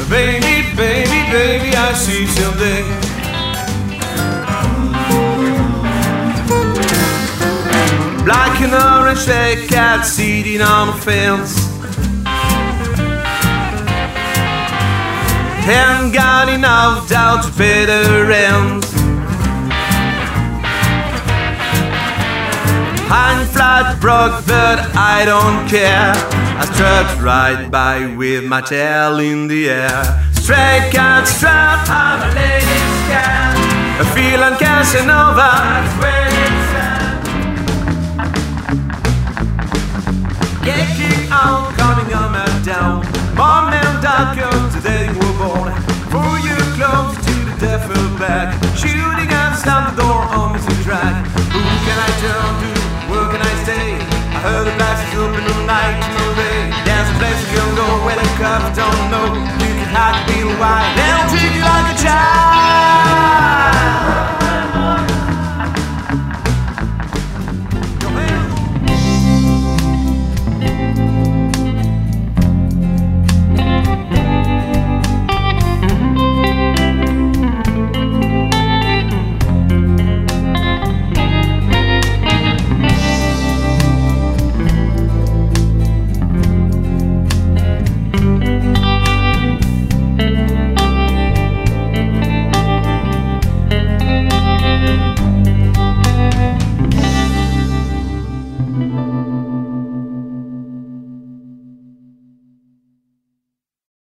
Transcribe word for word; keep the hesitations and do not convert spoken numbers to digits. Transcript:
Baby, baby, baby, I see someday. Black and orange stray cat sitting on the fence. Haven't got enough doubt to pay the rent. I'm flat broke, but I don't care. I strut right by with my tail in the air. Stray cat strut, I'm a lady's cat. A feeling Casanova, that's where it's at. Yeah, keep on coming on my down. Mom and dad girls, today were born. For you close to the devil back. Shooting and slam the door on me to drag. Who can I turn to? Where can I stay? I heard the blast is open all night in the rain. There's a place you can go where the cops don't know. You can hide, be wild. They'll treat you like a child.